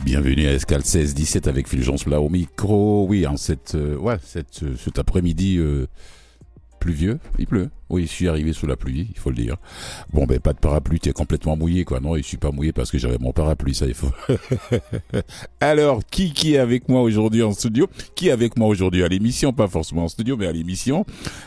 Bienvenue à Escale 16-17 avec Fulgence là au micro. Oui, en cet après-midi pluvieux, il pleut. Oui, je suis arrivé sous la pluie, il faut le dire. Bon, pas de parapluie, tu es complètement mouillé, quoi. Non, je suis pas mouillé parce que j'avais mon parapluie, ça il faut. Alors, qui est avec moi aujourd'hui en studio? Qui est avec moi aujourd'hui à l'émission? Pas forcément en studio, mais à l'émission.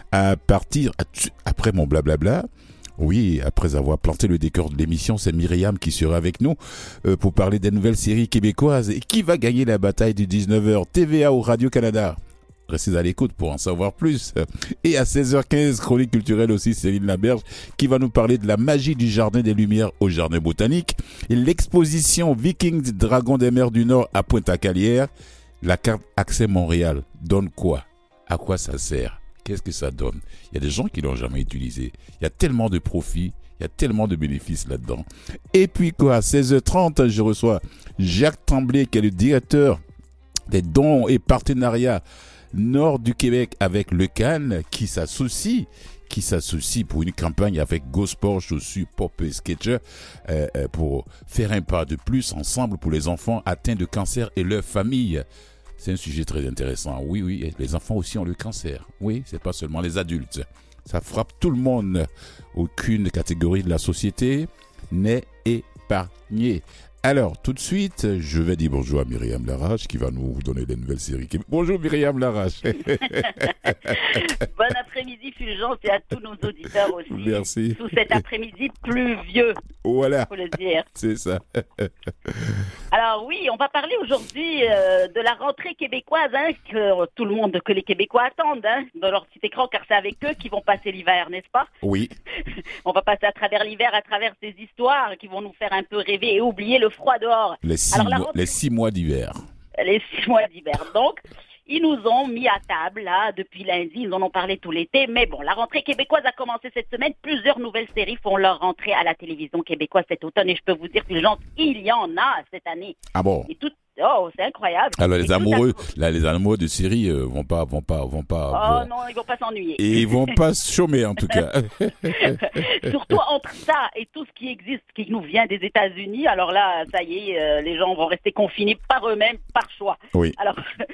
Après mon blablabla. Oui, après avoir planté le décor de l'émission, c'est Myriam qui sera avec nous pour parler des nouvelles séries québécoises. Et qui va gagner la bataille du 19h TVA ou Radio-Canada? Restez à l'écoute pour en savoir plus. Et à 16h15, chronique culturelle aussi, Céline Laberge qui va nous parler de la magie du Jardin des Lumières au Jardin Botanique. Et l'exposition Vikings Dragons des Mers du Nord à Pointe-à-Calière. La carte Accès Montréal donne quoi? À quoi ça sert? Qu'est-ce que ça donne? Il y a des gens qui l'ont jamais utilisé. Il y a tellement de profits, il y a tellement de bénéfices là-dedans. Et puis quoi, à 16h30, je reçois Jacques Tremblay, qui est le directeur des dons et partenariats nord du Québec avec le Cannes, qui s'associe pour une campagne avec Go Sport, Chaussures, Pop et Sketcher pour faire un pas de plus ensemble pour les enfants atteints de cancer et leurs familles. C'est un sujet très intéressant. Oui, les enfants aussi ont le cancer. Oui, c'est pas seulement les adultes. Ça frappe tout le monde. Aucune catégorie de la société n'est épargnée. Alors, tout de suite, je vais dire bonjour à Myriam Larache qui va nous donner les nouvelles séries. Bonjour Myriam Larache. Bon après-midi Fulgence et à tous nos auditeurs aussi. Merci. Sous cet après-midi pluvieux. Voilà. Faut le dire. C'est ça. Alors oui, on va parler aujourd'hui de la rentrée québécoise, que les Québécois attendent dans leur petit écran, car c'est avec eux qu'ils vont passer l'hiver, n'est-ce pas? Oui. On va passer à travers l'hiver, à travers ces histoires qui vont nous faire un peu rêver et oublier le froid dehors. Les 6 mois d'hiver. Les 6 mois d'hiver. Donc, ils nous ont mis à table, là, depuis lundi. Ils en ont parlé tout l'été. Mais bon, la rentrée québécoise a commencé cette semaine. Plusieurs nouvelles séries font leur rentrée à la télévision québécoise cet automne. Et je peux vous dire, Fulgence, il y en a cette année. Ah bon? Et tout... Oh, c'est incroyable. Alors, les amoureux de séries vont pas. Oh non, ils vont pas s'ennuyer. Et ils vont pas se chômer, en tout cas. Surtout entre ça et tout ce qui existe, qui nous vient des États-Unis. Alors là, ça y est, les gens vont rester confinés par eux-mêmes, par choix. Oui. Alors,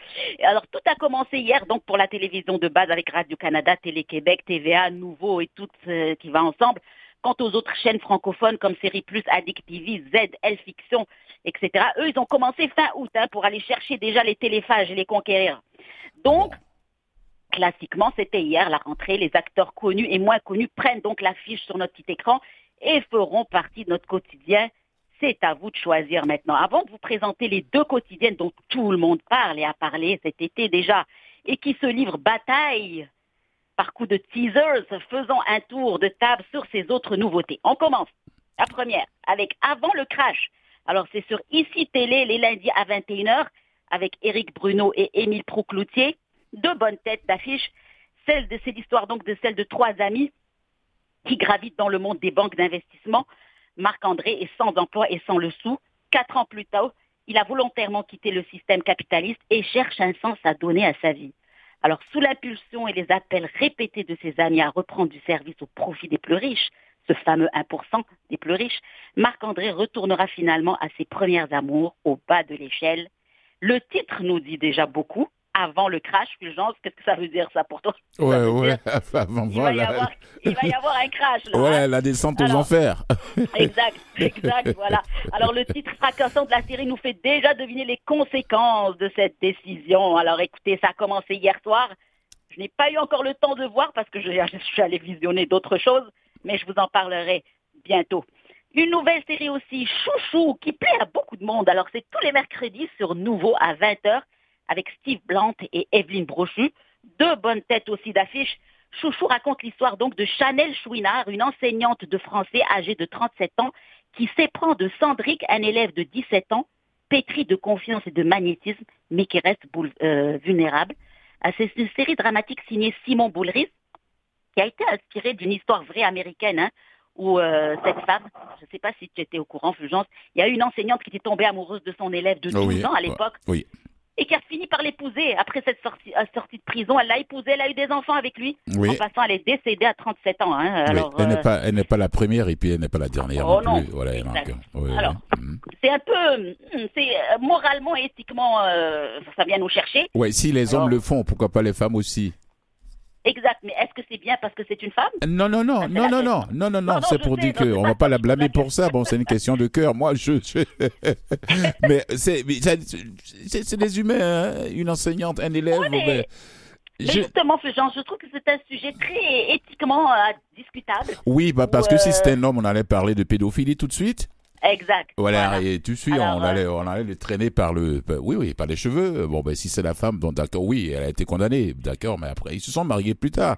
tout a commencé hier, donc, pour la télévision de base avec Radio-Canada, Télé-Québec, TVA, Nouveau et tout qui va ensemble. Quant aux autres chaînes francophones comme Série Plus, Addict TV, Z, Elle Fiction, etc., eux, ils ont commencé fin août pour aller chercher déjà les téléphages et les conquérir. Donc, classiquement, c'était hier la rentrée. Les acteurs connus et moins connus prennent donc l'affiche sur notre petit écran et feront partie de notre quotidien. C'est à vous de choisir maintenant. Avant de vous présenter les deux quotidiennes dont tout le monde parle et a parlé cet été déjà et qui se livrent bataille par coup de teasers, faisons un tour de table sur ces autres nouveautés. On commence. La première, avec Avant le crash. Alors, c'est sur ICI Télé les lundis à 21h avec Éric Bruno et Émile Proucloutier. Deux bonnes têtes d'affiche. C'est l'histoire donc de celle de trois amis qui gravitent dans le monde des banques d'investissement. Marc-André est sans emploi et sans le sou. 4 ans plus tard, il a volontairement quitté le système capitaliste et cherche un sens à donner à sa vie. Alors, sous l'impulsion et les appels répétés de ses amis à reprendre du service au profit des plus riches, ce fameux 1% des plus riches, Marc-André retournera finalement à ses premières amours au bas de l'échelle. Le titre nous dit déjà beaucoup. Avant le crash, Fulgence, qu'est-ce que ça veut dire ça pour toi? Ouais. Il va y avoir un crash là. Ouais, la descente aux enfers. Exact, voilà. Alors le titre fracassant de la série nous fait déjà deviner les conséquences de cette décision. Alors écoutez, ça a commencé hier soir. Je n'ai pas eu encore le temps de voir parce que je suis allé visionner d'autres choses, mais je vous en parlerai bientôt. Une nouvelle série aussi, Chouchou, qui plaît à beaucoup de monde. Alors c'est tous les mercredis sur Nouveau à 20h. Avec Steve Blant et Evelyne Brochu. Deux bonnes têtes aussi d'affiche. Chouchou raconte l'histoire donc de Chanel Chouinard, une enseignante de français âgée de 37 ans, qui s'éprend de Cendric, un élève de 17 ans, pétri de confiance et de magnétisme, mais qui reste vulnérable. C'est une série dramatique signée Simon Boulris, qui a été inspirée d'une histoire vraie américaine, où cette femme, je ne sais pas si tu étais au courant, Fulgence, il y a eu une enseignante qui était tombée amoureuse de son élève de 12 ans à l'époque. Oui. et qui a fini par l'épouser. Après cette sortie de prison, elle l'a épousé, elle a eu des enfants avec lui. Oui. En passant, elle est décédée à 37 ans. Hein. Oui. Alors, Elle n'est pas la première et puis elle n'est pas la dernière oh non plus. non, Voilà, exact. oui, Alors, oui. c'est un peu, moralement, éthiquement, ça vient nous chercher. Ouais, si les hommes le font, pourquoi pas les femmes aussi? Exact, mais est-ce que c'est bien parce que c'est une femme? Non, c'est pour dire qu'on va pas la blâmer pour ça. Bon, c'est une question de cœur. Moi, mais c'est des humains, hein. Une enseignante, un élève. Ouais, mais justement, Fulgence, je trouve que c'est un sujet très éthiquement discutable. Oui, parce que si c'était un homme, on allait parler de pédophilie tout de suite. Exact. Voilà, et tu suis, on allait le traîner par par les cheveux. Bon, si c'est la femme, donc d'accord, oui, elle a été condamnée, d'accord, mais après, ils se sont mariés plus tard.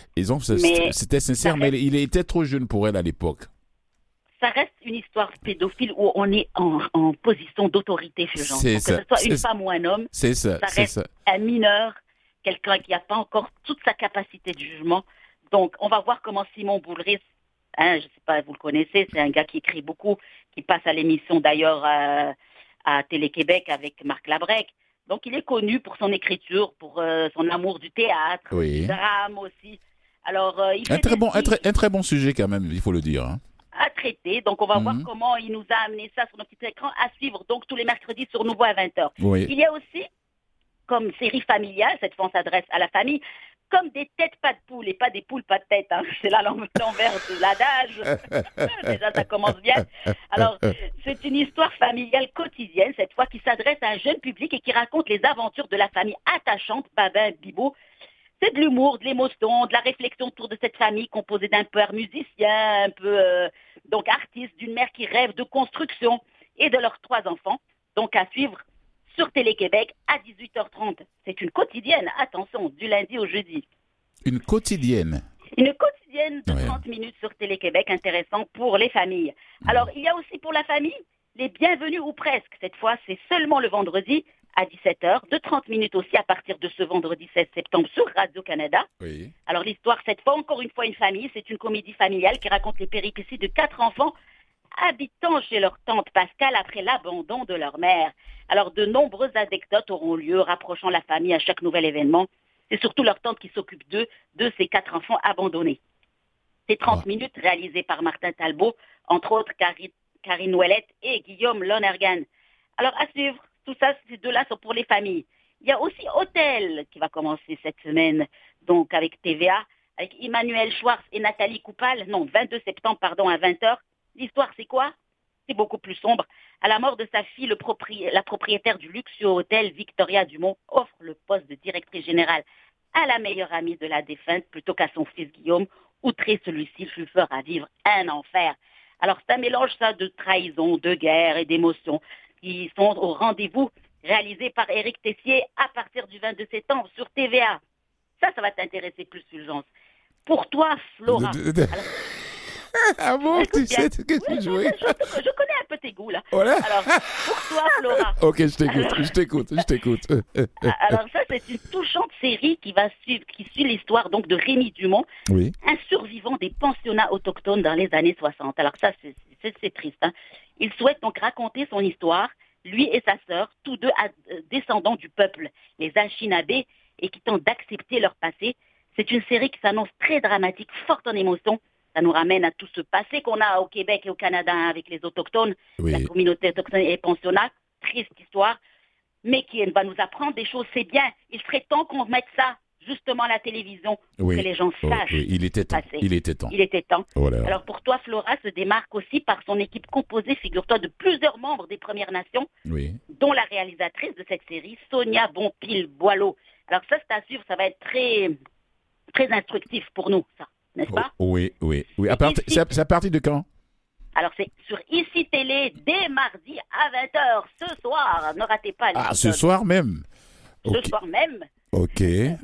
C'était sincère, mais il était trop jeune pour elle à l'époque. Ça reste une histoire pédophile où on est en position d'autorité, Fulgence. Que ce soit une femme ou un homme, ça reste un mineur, quelqu'un qui n'a pas encore toute sa capacité de jugement. Donc, on va voir comment Simon Boulris, je ne sais pas, vous le connaissez, c'est un gars qui écrit beaucoup, qui passe à l'émission d'ailleurs à Télé-Québec avec Marc Labrec. Donc, il est connu pour son écriture, pour son amour du théâtre, du drame aussi. Alors, un très bon sujet quand même, il faut le dire. Hein. À traiter. Donc, on va voir comment il nous a amené ça sur notre petit écran à suivre. Donc, tous les mercredis sur Nouveau à 20h. Oui. Il y a aussi, comme série familiale, cette fois on s'adresse à la famille, comme des têtes pas de poule et pas des poules pas de tête. Hein. C'est là l'envers de l'adage. Déjà, ça commence bien. Alors, c'est une histoire familiale quotidienne, cette fois, qui s'adresse à un jeune public et qui raconte les aventures de la famille attachante, Babin Bibo. C'est de l'humour, de l'émotion, de la réflexion autour de cette famille composée d'un père musicien, un peu donc artiste, d'une mère qui rêve de construction et de leurs 3 enfants. Donc, à suivre sur Télé-Québec à 18h30. C'est une quotidienne, attention, du lundi au jeudi. Une quotidienne? Une quotidienne de 30 minutes sur Télé-Québec, intéressant pour les familles. Alors, il y a aussi pour la famille les bienvenus ou presque. Cette fois, c'est seulement le vendredi à 17h, de 30 minutes aussi à partir de ce vendredi 16 septembre sur Radio-Canada. Oui. Alors, l'histoire, cette fois, encore une fois, une famille. C'est une comédie familiale qui raconte les péripéties de 4 enfants habitant chez leur tante Pascal après l'abandon de leur mère. Alors, de nombreuses anecdotes auront lieu, rapprochant la famille à chaque nouvel événement. C'est surtout leur tante qui s'occupe d'eux, de ces 4 enfants abandonnés. Ces 30 minutes réalisées par Martin Talbot, entre autres Karine Ouellette et Guillaume Lonergan. Alors, à suivre, tout ça, ces 2-là sont pour les familles. Il y a aussi Hôtel qui va commencer cette semaine, donc avec TVA, avec Emmanuel Schwartz et Nathalie Coupal, 22 septembre, à 20h. L'histoire, c'est quoi? C'est beaucoup plus sombre. À la mort de sa fille, la propriétaire du luxueux hôtel Victoria Dumont offre le poste de directrice générale à la meilleure amie de la défunte plutôt qu'à son fils Guillaume. Outré, celui-ci lui fera vivre un enfer. Alors, c'est un mélange, ça, de trahison, de guerre et d'émotions qui sont au rendez-vous, réalisé par Éric Tessier à partir du 22 septembre sur TVA. Ça va t'intéresser plus, Fulgence. Pour toi, Flora... Ah bon, tu sais ce que tu jouais? Je connais un peu tes goûts, là. Voilà. Alors, pour toi, Flora... Ok, je t'écoute. Alors ça, c'est une touchante série qui suit l'histoire donc de Rémi Dumont, un survivant des pensionnats autochtones dans les années 60. Alors ça, c'est triste. Hein. Il souhaite donc raconter son histoire, lui et sa sœur, tous deux descendants du peuple, les Anishinabés, et qui tentent d'accepter leur passé. C'est une série qui s'annonce très dramatique, forte en émotions. Ça nous ramène à tout ce passé qu'on a au Québec et au Canada avec les autochtones, la communauté autochtone et les pensionnats. Triste histoire, mais qui va nous apprendre des choses. C'est bien. Il serait temps qu'on remette ça justement à la télévision, pour que les gens sachent. Il était temps. Voilà. Alors pour toi, Flora se démarque aussi par son équipe composée, figure-toi, de plusieurs membres des Premières Nations, dont la réalisatrice de cette série, Sonia Bonpil-Boileau. Alors ça, c'est à suivre. Ça va être très, très instructif pour nous, ça. N'est-ce pas? Oui. C'est à partir de quand? Alors, c'est sur ICI Télé dès mardi à 20h ce soir. Ne ratez pas l'épisode. Ah, ce soir même? Ce soir même. Ok. Une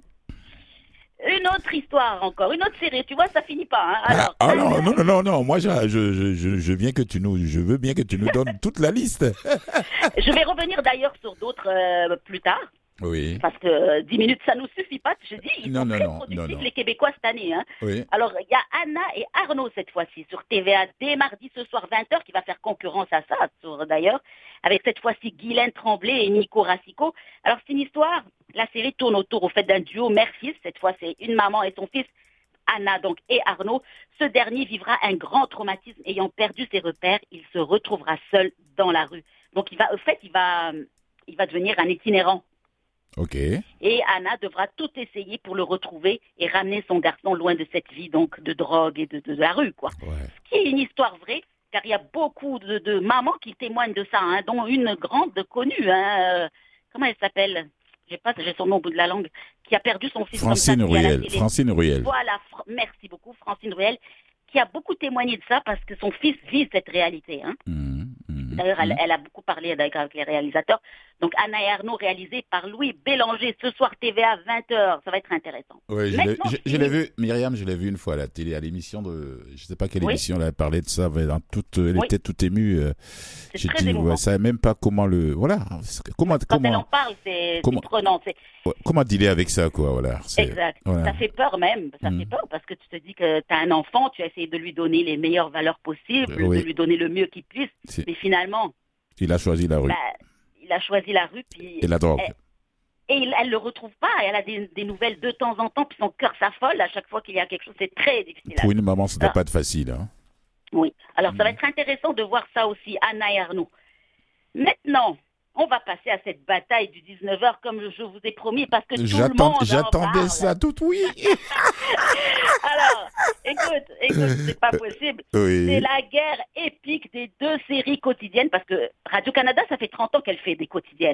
autre histoire encore, une autre série. Tu vois, ça finit pas. Hein. Alors, non. Moi, je veux bien que tu nous donnes toute la liste. Je vais revenir d'ailleurs sur d'autres plus tard. Oui. Parce que 10 minutes, ça ne nous suffit pas. Je dis, ils sont très productifs, les Québécois, cette année. Hein. Oui. Alors, il y a Anna et Arnaud, cette fois-ci, sur TVA, dès mardi ce soir, 20h, qui va faire concurrence à ça, d'ailleurs, avec cette fois-ci Guylaine Tremblay et Nico Racicot. Alors, c'est une histoire, la série tourne autour au fait d'un duo mère-fils. Cette fois, c'est une maman et son fils, Anna donc et Arnaud. Ce dernier vivra un grand traumatisme. Ayant perdu ses repères, il se retrouvera seul dans la rue. Donc, il va devenir un itinérant. Ok. Et Anna devra tout essayer pour le retrouver et ramener son garçon loin de cette vie donc de drogue et de la rue, quoi. Ouais. Ce qui est une histoire vraie, car il y a beaucoup de mamans qui témoignent de ça, hein, dont une grande connue. Hein, comment elle s'appelle? J'ai son nom au bout de la langue, qui a perdu son fils. Francine Ruel. Francine Ruel. Voilà, merci beaucoup, Francine Ruel, qui a beaucoup témoigné de ça parce que son fils vit cette réalité. Hein. D'ailleurs, elle a beaucoup parlé avec les réalisateurs. Donc, Anna et Arnaud, réalisé par Louis Bélanger, ce soir TVA 20h. Ça va être intéressant. Oui, je l'ai vu, Myriam, je l'ai vu une fois à la télé, à l'émission de, je ne sais pas quelle émission, elle a parlé de ça, elle était toute émue. C'est très émouvant. Je ne savais même pas comment Quand elle en parle, c'est prenant. Comment dealer avec ça, quoi, voilà. Exact. Voilà. Ça fait peur même. Ça fait peur parce que tu te dis que tu as un enfant, tu as essayé de lui donner les meilleures valeurs possibles, de lui donner le mieux qu'il puisse. Mais finalement, il a choisi la rue. Il a choisi la rue. Puis et la drogue. Et elle le retrouve pas. Elle a des nouvelles de temps en temps, puis son cœur s'affole à chaque fois qu'il y a quelque chose. C'est très difficile. Pour une maman, ce n'est pas facile. Hein. Oui. Alors, ça va être intéressant de voir ça aussi, Anna et Arnaud. Maintenant, on va passer à cette bataille du 19h, comme je vous ai promis, parce que tout le monde j'attendais ça tout, oui. Alors, écoute, c'est pas possible. Oui. C'est la guerre épique des deux séries quotidiennes, parce que Radio-Canada, ça fait 30 ans qu'elle fait des quotidiennes,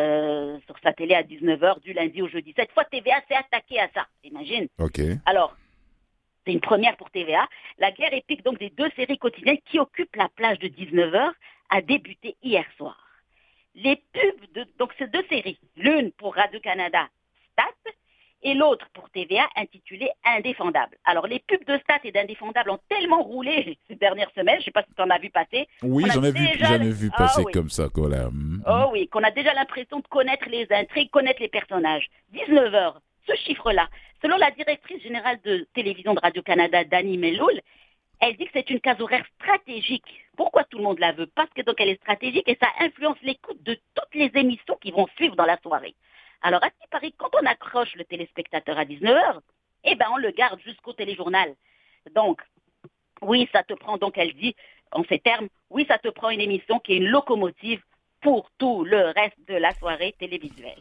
sur sa télé à 19h, du lundi au jeudi. Cette fois, TVA s'est attaqué à ça, imagine. Ok. Alors, c'est une première pour TVA. La guerre épique donc des deux séries quotidiennes qui occupent la plage de 19h a débuté hier soir. Les pubs donc ces deux séries, l'une pour Radio-Canada, Stat, et l'autre pour TVA, intitulée Indéfendable. Alors, les pubs de Stat et d'Indéfendable ont tellement roulé ces dernières semaines, je ne sais pas si tu en as vu passer. Oui, j'en ai vu passer comme ça. Voilà. Oh oui, qu'on a déjà l'impression de connaître les intrigues, connaître les personnages. 19h, ce chiffre-là, selon la directrice générale de télévision de Radio-Canada, Dani Meloul, elle dit que c'est une case horaire stratégique. Pourquoi tout le monde la veut? Parce que donc elle est stratégique et ça influence l'écoute de toutes les émissions qui vont suivre dans la soirée. Alors, à ce qui paraît, quand on accroche le téléspectateur à 19h, on le garde jusqu'au téléjournal. Donc, oui, ça te prend, donc elle dit, en ces termes, oui, ça te prend une émission qui est une locomotive pour tout le reste de la soirée télévisuelle.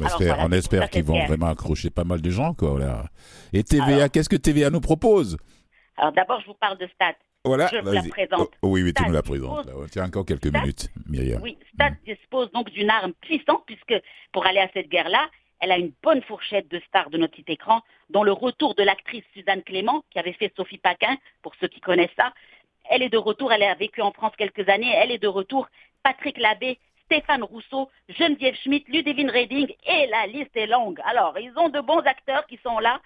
On espère qu'ils vont vraiment accrocher pas mal de gens, quoi. Là. Et TVA, qu'est-ce que TVA nous propose? Alors d'abord, je vous parle de Stat. Voilà, je vous la présente. Oui, tu nous la présentes. Tiens, encore quelques minutes, Myriam. Oui, Stat dispose donc d'une arme puissante, puisque pour aller à cette guerre-là, elle a une bonne fourchette de stars de notre petit écran, dont le retour de l'actrice Suzanne Clément, qui avait fait Sophie Paquin, pour ceux qui connaissent ça. Elle est de retour, elle a vécu en France quelques années, elle est de retour. Patrick Labbé, Stéphane Rousseau, Geneviève Schmidt, Ludivine Reding, et la liste est longue. Alors, ils ont de bons acteurs qui sont là,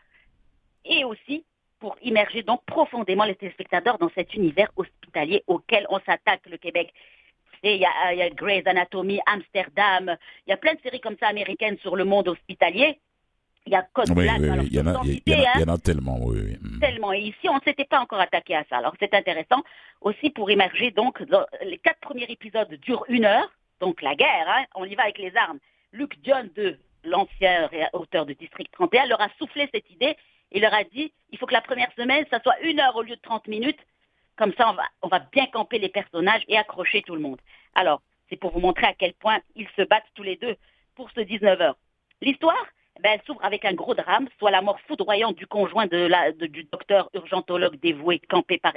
et aussi pour immerger donc profondément les téléspectateurs dans cet univers hospitalier auquel on s'attaque, le Québec. Et il y a Grey's Anatomy, Amsterdam, il y a plein de séries comme ça américaines sur le monde hospitalier. Il y a Code Black. Oui, il y en a tellement, oui. Tellement. Et ici, on ne s'était pas encore attaqué à ça. Alors, c'est intéressant aussi pour immerger. Donc, les 4 premiers épisodes durent 1 heure. Donc, la guerre, on y va avec les armes. Luke John, l'ancien auteur de District 31, leur a soufflé cette idée. Il leur a dit, il faut que la première semaine, ça soit 1 heure au lieu de 30 minutes. Comme ça, on va bien camper les personnages et accrocher tout le monde. Alors, c'est pour vous montrer à quel point ils se battent tous les deux pour ce 19h. L'histoire, elle s'ouvre avec un gros drame, soit la mort foudroyante du conjoint du docteur urgentologue dévoué, campé par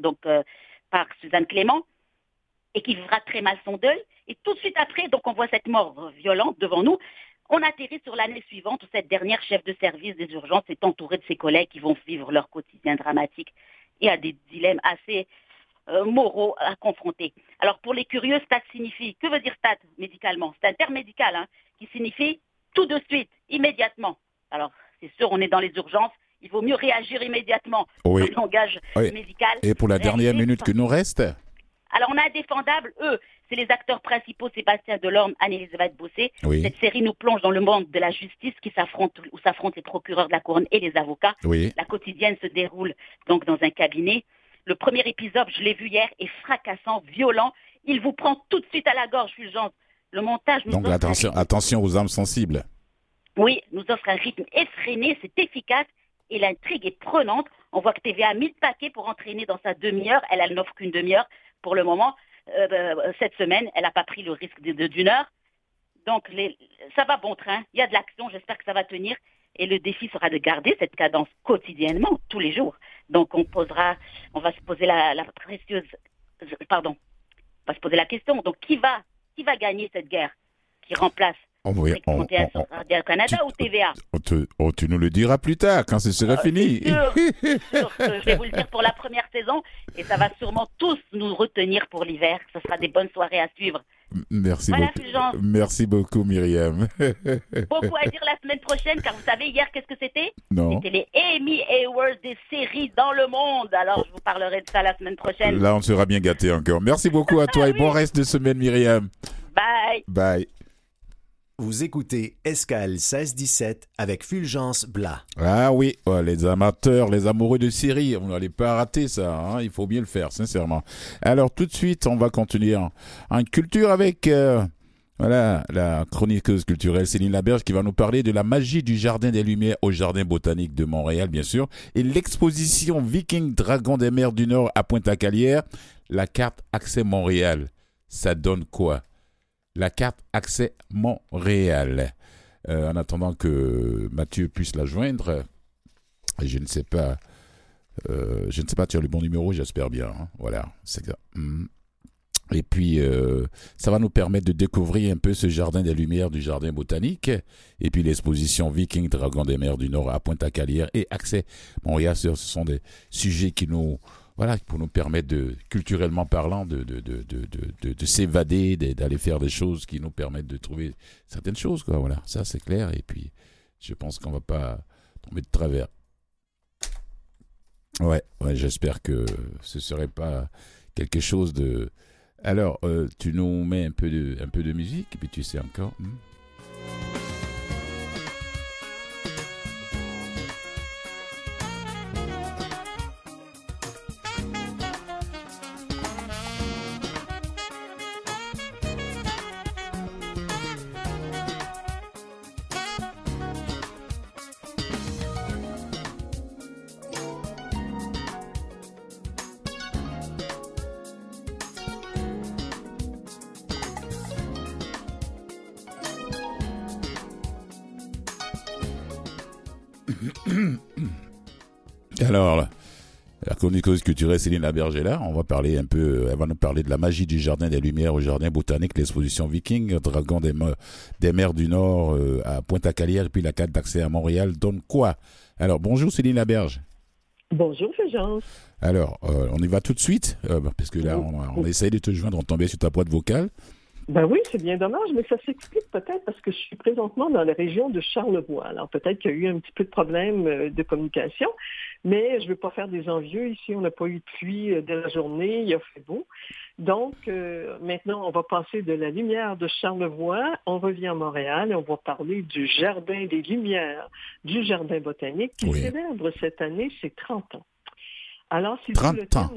par Suzanne Clément, et qui vivra très mal son deuil. Et tout de suite après, donc on voit cette mort violente devant nous. On atterrit sur l'année suivante où cette dernière chef de service des urgences est entourée de ses collègues qui vont vivre leur quotidien dramatique et a des dilemmes assez moraux à confronter. Alors pour les curieux, stat signifie, que veut dire stat médicalement? C'est un terme médical qui signifie tout de suite, immédiatement. Alors c'est sûr, on est dans les urgences, il vaut mieux réagir immédiatement. Oui. Le langage médical. Et pour la dernière minute qui nous reste? Alors, on a Indéfendable, eux, c'est les acteurs principaux, Sébastien Delorme, Anne-Elisabeth Bossé. Oui. Cette série nous plonge dans le monde de la justice où s'affrontent les procureurs de la couronne et les avocats. Oui. La quotidienne se déroule donc dans un cabinet. Le premier épisode, je l'ai vu hier, est fracassant, violent. Il vous prend tout de suite à la gorge, Fulgence. Le montage nous Donc offre attention aux âmes sensibles. Oui, nous offre un rythme effréné, c'est efficace et l'intrigue est prenante. On voit que TVA a mis le paquet pour entraîner dans sa demi-heure. Elle n'offre qu'une demi-heure pour le moment. Cette semaine, elle n'a pas pris le risque d'une heure. Donc, ça va bon train. Il y a de l'action. J'espère que ça va tenir. Et le défi sera de garder cette cadence quotidiennement, tous les jours. Donc, on va se poser on va se poser la question. Donc, qui va gagner cette guerre qui remplace sur Radio-Canada ou TVA? Tu nous le diras plus tard, quand ce sera fini. Sûr. Je vais vous le dire pour la première saison. Et ça va sûrement tous nous retenir pour l'hiver. Ce sera des bonnes soirées à suivre. Merci beaucoup. Fulgence. Merci beaucoup, Myriam. Beaucoup à dire la semaine prochaine, car vous savez, hier, qu'est-ce que c'était? Non. C'était les Emmy Awards des séries dans le monde. Alors, je vous parlerai de ça la semaine prochaine. Là, on sera bien gâtés encore. Merci beaucoup à toi et bon reste de semaine, Myriam. Bye. Bye. Vous écoutez Escale 16-17 avec Fulgence Blas. Ah oui, les amateurs, les amoureux de séries, on n'allait pas rater ça, hein, il faut bien le faire, sincèrement. Alors tout de suite, on va continuer en culture avec la chroniqueuse culturelle Céline Laberge qui va nous parler de la magie du Jardin des Lumières au Jardin botanique de Montréal, bien sûr, et l'exposition Viking Dragon des mers du Nord à Pointe-à-Calière, la carte Accès Montréal. Ça donne quoi? La carte Accès Montréal. En attendant que Mathieu puisse la joindre, je ne sais pas, tu as le bon numéro, j'espère bien. Hein. Voilà, c'est ça. Et puis, ça va nous permettre de découvrir un peu ce Jardin des Lumières du Jardin botanique. Et puis, l'exposition Viking Dragon des mers du Nord à Pointe-à-Calière et Accès Montréal. Ce sont des sujets qui pour nous permettre culturellement parlant, de s'évader, d'aller faire des choses qui nous permettent de trouver certaines choses, quoi. Voilà, ça c'est clair. Et puis, je pense qu'on va pas tomber de travers. Ouais, j'espère que ce serait pas quelque chose de. Alors, tu nous mets un peu de musique, et puis tu sais encore. Alors, la chroniqueuse culturelle Céline Laberge est là. Elle va nous parler de la magie du Jardin des Lumières au Jardin botanique, l'exposition Viking, Dragon des mers du Nord à Pointe-à-Calière, et puis la carte d'accès à Montréal donne quoi? Alors, bonjour Céline Laberge. Bonjour Fulgence. Alors, on y va tout de suite, parce que là, on essaye de te joindre, on tombait sur ta boîte vocale. Ben oui, c'est bien dommage, mais ça s'explique peut-être parce que je suis présentement dans la région de Charlevoix. Alors peut-être qu'il y a eu un petit peu de problème de communication, mais je ne veux pas faire des envieux. Ici, on n'a pas eu de pluie dès la journée, il a fait beau. Donc maintenant, on va passer de la lumière de Charlevoix, on revient à Montréal et on va parler du Jardin des Lumières, du Jardin botanique qui célèbre cette année ses 30 ans. Alors, c'est 30 ans.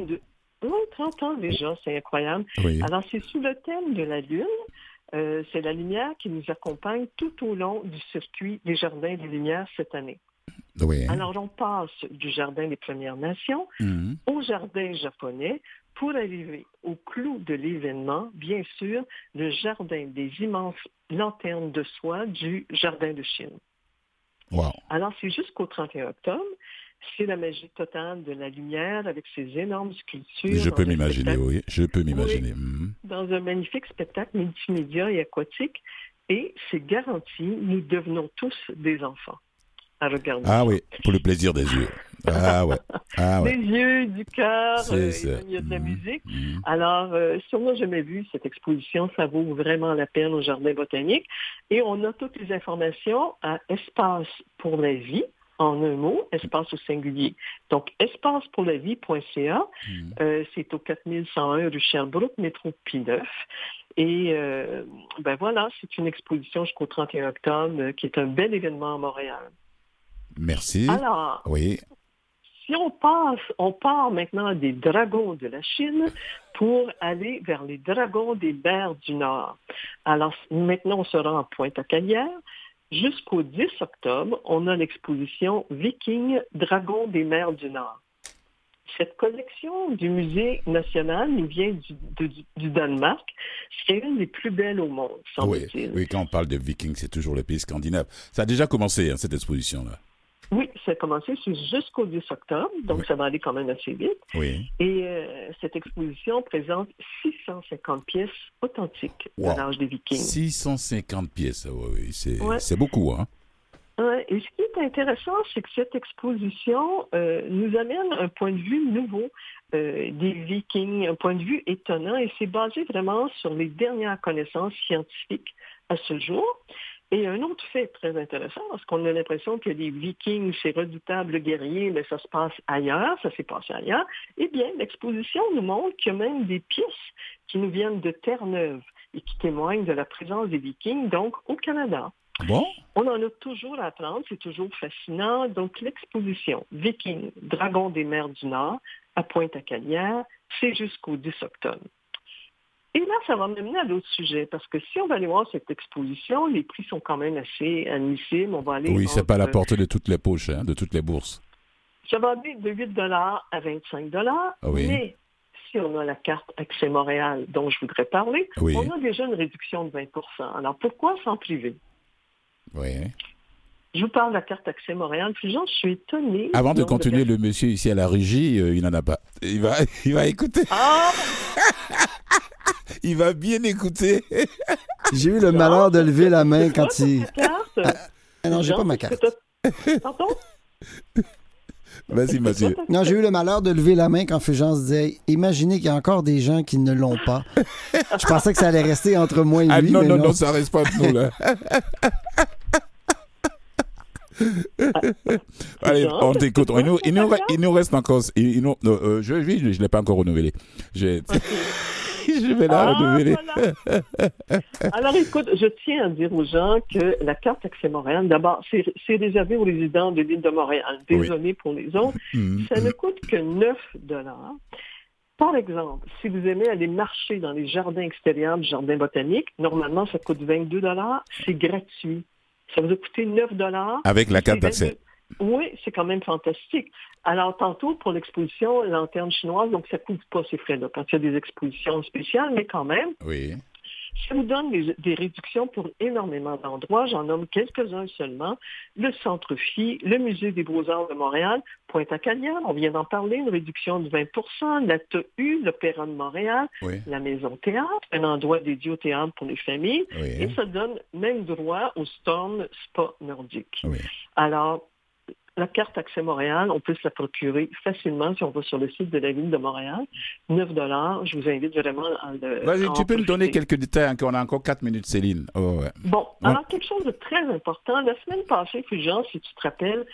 30 ans déjà, c'est incroyable. Oui. Alors, c'est sous le thème de la Lune. C'est la lumière qui nous accompagne tout au long du circuit des Jardins des Lumières cette année. Oui. Alors, on passe du Jardin des Premières Nations au Jardin japonais pour arriver au clou de l'événement, bien sûr, le Jardin des immenses lanternes de soie du Jardin de Chine. Wow. Alors, c'est jusqu'au 31 octobre. C'est la magie totale de la lumière avec ses énormes sculptures. Je peux m'imaginer, oui. Je peux m'imaginer. Oui, dans un magnifique spectacle multimédia et aquatique. Et c'est garanti, nous devenons tous des enfants à regarder. Ah oui, pour le plaisir des yeux. Ah ouais. Des yeux, du cœur, il y a de la musique. Alors, si on n'a jamais vu cette exposition, ça vaut vraiment la peine au Jardin botanique. Et on a toutes les informations à Espace pour la vie. en un mot, espace au singulier. Donc, espacepourlavie.ca, c'est au 4101 rue Sherbrooke, métro P9. Et voilà, c'est une exposition jusqu'au 31 octobre qui est un bel événement à Montréal. Merci. Alors, oui. Si on part maintenant des dragons de la Chine pour aller vers les dragons des mers du Nord. Alors, maintenant, on sera en Pointe-à-Calière. Jusqu'au 10 octobre, on a l'exposition Viking, Dragons des mers du Nord. Cette collection du Musée national nous vient du Danemark. C'est une des plus belles au monde, semble-t-il. Oui, quand on parle de Vikings, c'est toujours le pays scandinave. Ça a déjà commencé, cette exposition-là. Oui, ça a commencé, c'est jusqu'au 10 octobre, donc ça va aller quand même assez vite. Oui. Et cette exposition présente 650 pièces authentiques de l'âge des Vikings. 650 pièces, oui, c'est beaucoup, hein? Et ce qui est intéressant, c'est que cette exposition nous amène un point de vue nouveau des Vikings, un point de vue étonnant, et c'est basé vraiment sur les dernières connaissances scientifiques à ce jour. Et un autre fait très intéressant, parce qu'on a l'impression que les Vikings, ces redoutables guerriers, mais ça se passe ailleurs, ça s'est passé ailleurs. Eh bien, l'exposition nous montre qu'il y a même des pièces qui nous viennent de Terre-Neuve et qui témoignent de la présence des Vikings, donc au Canada. Bon. On en a toujours à apprendre, c'est toujours fascinant. Donc, l'exposition Vikings, Dragons des mers du Nord, à Pointe-à-Calière, c'est jusqu'au 10 octobre. Et là, ça va m'amener à d'autres sujets, parce que si on va aller voir cette exposition, les prix sont quand même assez admissibles. On va aller c'est pas à la portée de toutes les poches, de toutes les bourses. Ça va aller de 8 $ à 25 $, mais si on a la carte Accès Montréal dont je voudrais parler, on a déjà une réduction de 20 %. Alors, pourquoi s'en priver? Oui. Je vous parle de la carte Accès Montréal. Puis, je suis étonnée. Avant de continuer, le monsieur ici à la régie, il n'en a pas. Il va écouter. Ah! Il va bien écouter. J'ai eu le malheur de lever la main quand il... non, j'ai Jean, pas ma carte. Pardon? Vas-y, monsieur. Non, j'ai eu le malheur de lever la main quand Fulgence disait « Imaginez qu'il y a encore des gens qui ne l'ont pas. » Je pensais que ça allait rester entre moi et lui, mais non, ça reste pas entre nous, là. Allez, on t'écoute. Il nous reste encore... je ne l'ai pas encore renouvelé. Je vais la renouveler. Voilà. Alors, écoute, je tiens à dire aux gens que la carte Accès Montréal, d'abord, c'est réservé aux résidents de l'île de Montréal. Désolé pour les autres. Ça ne coûte que 9 $. Par exemple, si vous aimez aller marcher dans les jardins extérieurs du jardin botanique, normalement, ça coûte 22 $. C'est gratuit. Ça vous a coûté 9 $. Avec la carte d'accès. Oui, c'est quand même fantastique. Alors, tantôt, pour l'exposition Lanterne chinoise, donc ça ne coûte pas ces frais-là quand il y a des expositions spéciales, mais quand même, ça vous donne des réductions pour énormément d'endroits. J'en nomme quelques-uns seulement. Le Centre Phi, le Musée des Beaux-Arts de Montréal, Pointe-à-Calière, on vient d'en parler, une réduction de 20 %, la TEU, l'Opéra de Montréal, la Maison Théâtre, un endroit dédié au théâtre pour les familles, et ça donne même droit au Storm Spa nordique. Alors, la carte Accès Montréal, on peut se la procurer facilement si on va sur le site de la Ville de Montréal. 9 $. Je vous invite vraiment à le. Vas-y, tu peux nous donner quelques détails. On a encore 4 minutes, Céline. Bon, alors quelque chose de très important. La semaine passée, Fulgence, si tu te rappelles,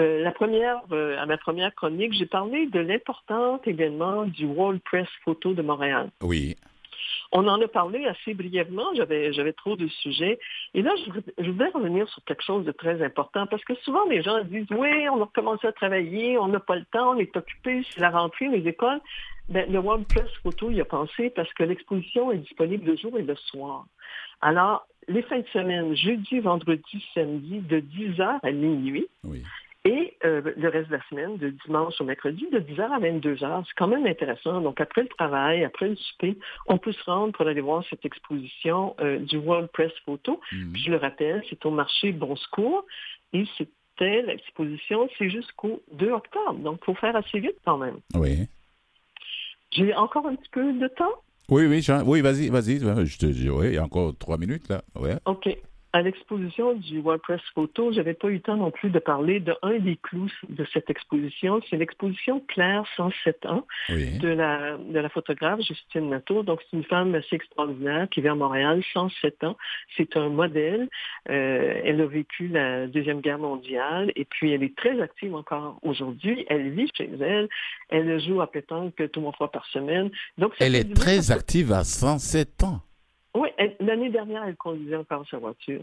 à ma première chronique, j'ai parlé de l'important événement du World Press Photo de Montréal. Oui. On en a parlé assez brièvement, j'avais trop de sujets. Et là, je voudrais revenir sur quelque chose de très important, parce que souvent, les gens disent, oui, on a recommencé à travailler, on n'a pas le temps, on est occupé, c'est la rentrée, les écoles. Le World Press Photo y a pensé parce que l'exposition est disponible le jour et le soir. Alors, les fins de semaine, jeudi, vendredi, samedi, de 10h à minuit. Oui. Et le reste de la semaine, de dimanche au mercredi, de 10h à 22h. C'est quand même intéressant. Donc, après le travail, après le souper, on peut se rendre pour aller voir cette exposition du World Press Photo. Puis, je le rappelle, c'est au marché Bon Secours. Et c'était l'exposition, c'est jusqu'au 2 octobre. Donc, il faut faire assez vite quand même. Oui. J'ai encore un petit peu de temps? Oui, vas-y. Je te dis, il y a encore 3 minutes, là. Ouais. OK. À l'exposition du WordPress Photo, j'avais pas eu le temps non plus de parler d'un des clous de cette exposition. C'est l'exposition Claire, 107 ans, de la photographe Justine Latour. Donc, c'est une femme assez extraordinaire qui vit à Montréal, 107 ans. C'est un modèle. Elle a vécu la Deuxième Guerre mondiale et puis elle est très active encore aujourd'hui. Elle vit chez elle. Elle joue à pétanque 3 fois par semaine. Donc, elle est très active à 107 ans. Oui, l'année dernière, elle conduisait encore sa voiture.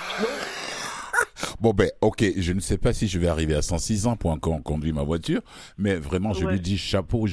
Bon, ok, je ne sais pas si je vais arriver à 106 ans pour encore conduire ma voiture, mais vraiment, je lui dis chapeau,